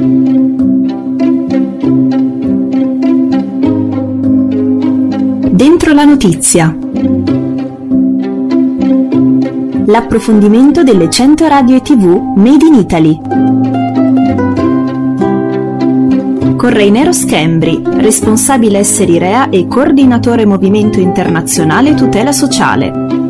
Dentro la notizia. L'approfondimento delle 100 radio e TV Made in Italy. Con Reinero Schembri, responsabile esseri Rea e coordinatore Movimento Internazionale Tutela Sociale.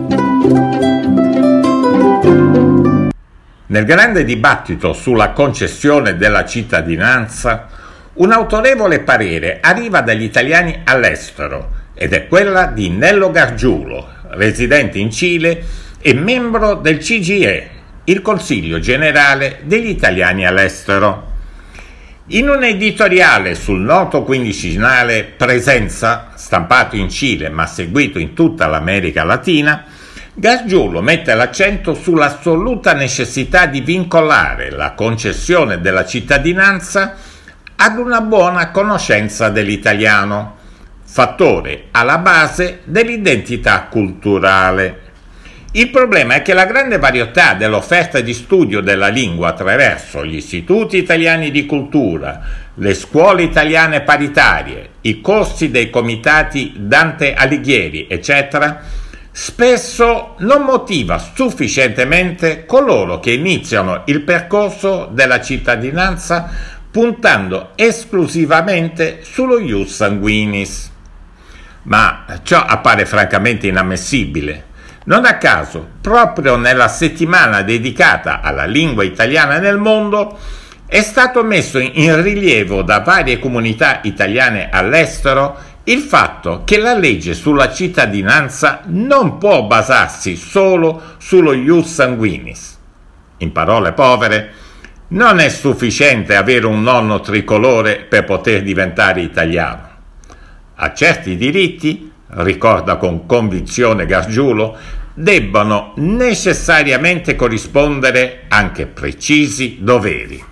Nel grande dibattito sulla concessione della cittadinanza, un autorevole parere arriva dagli italiani all'estero ed è quella di Nello Gargiulo, residente in Cile e membro del CGIE, il Consiglio Generale degli Italiani all'Estero. In un editoriale sul noto quindicinale Presenza, stampato in Cile ma seguito in tutta l'America Latina, Gargiulo mette l'accento sull'assoluta necessità di vincolare la concessione della cittadinanza ad una buona conoscenza dell'italiano, fattore alla base dell'identità culturale. Il problema è che la grande varietà dell'offerta di studio della lingua attraverso gli istituti italiani di cultura, le scuole italiane paritarie, i corsi dei comitati Dante Alighieri, eccetera, spesso non motiva sufficientemente coloro che iniziano il percorso della cittadinanza puntando esclusivamente sullo ius sanguinis. Ma ciò appare francamente inammissibile. Non a caso, proprio nella settimana dedicata alla lingua italiana nel mondo, è stato messo in rilievo da varie comunità italiane all'estero il fatto che la legge sulla cittadinanza non può basarsi solo sullo ius sanguinis. In parole povere, non è sufficiente avere un nonno tricolore per poter diventare italiano. A certi diritti, ricorda con convinzione Gargiulo, debbano necessariamente corrispondere anche precisi doveri.